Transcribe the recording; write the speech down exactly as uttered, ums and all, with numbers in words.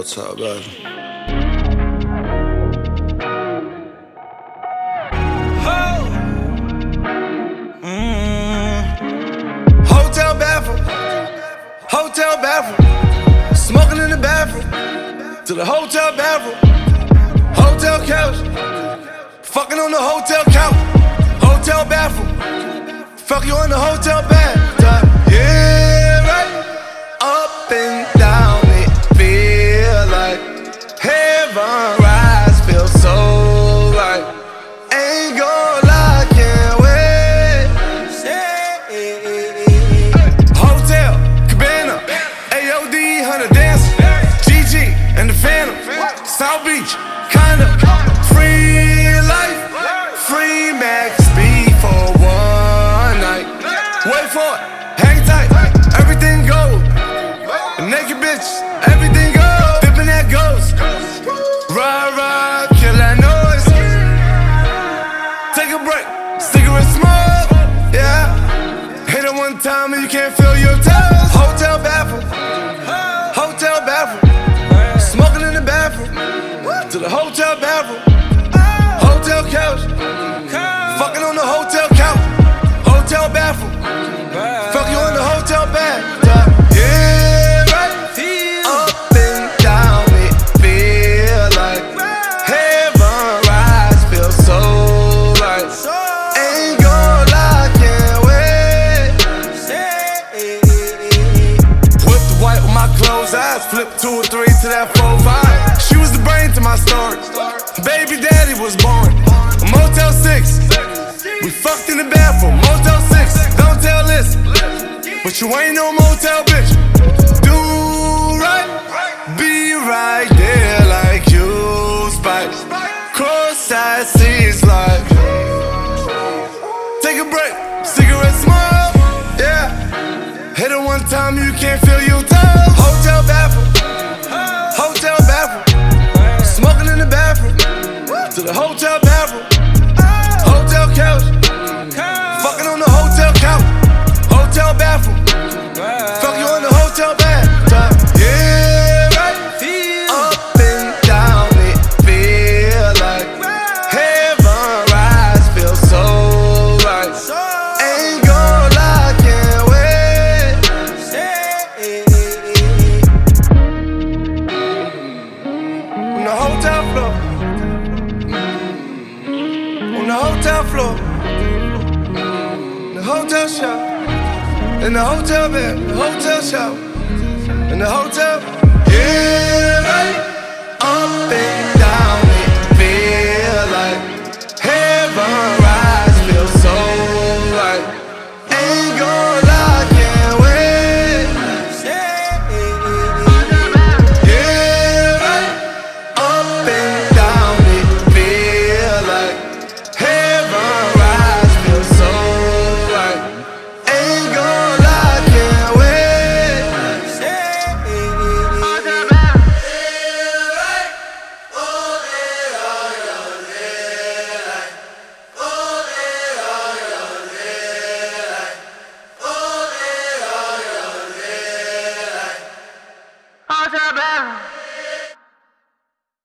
talk about it. Hotel bathroom, hotel bathroom, smoking in the bathroom, to the hotel bathroom, hotel couch, fucking on the hotel couch, hotel bathroom, fuck you on the hotel bathtub, yeah, right, up and down it feel like heaven rise, feel so right, ain't gon' lie, can't wait. Hotel, Cabana, A O D, Hunter Dancer, G G and the Phantom, South Beach, kinda, free life, free Max B for one night. Wait for it, hang tight, everything goes. Naked bitch, everything goes. Dipping that ghost, rah rah, kill that noise. Take a break, cigarette smoke, yeah. Hit it one time and you can't feel your toes. Hotel bathroom, hotel bathroom, smoking in the bathroom, to the hotel bathroom, hotel couch, fucking on the hotel couch, hotel bathroom, fuck you on the hotel bathtub, yeah, right. Up and down it feel like heaven rise, feel so right. Ain't gon' lie, can't wait. Whip the white with my closed eyes, flip two or three to that four five. She was the brain to my story. Baby daddy was born. Motel six, we fucked in the bathroom. Motel six, don't tell this, but you ain't no motel bitch. Do right, be right there like you spice. Cross-eyed seas like take a break, cigarette smoke, yeah. Hit it one time, you can't feel your toes. Hotel bathroom, hotel bathroom, smoking in the bathroom, to the hotel bathroom, hotel couch, fucking on the hotel couch, hotel bathroom, fuck you on the hotel bathtub, yeah, right. Up and down it feel like heaven rise, feel so right. Ain't gon' lie, can't wait. On the hotel floor, on the hotel floor, in the hotel shop, in the hotel bed, the hotel shop, in the hotel, yeah, right. Up and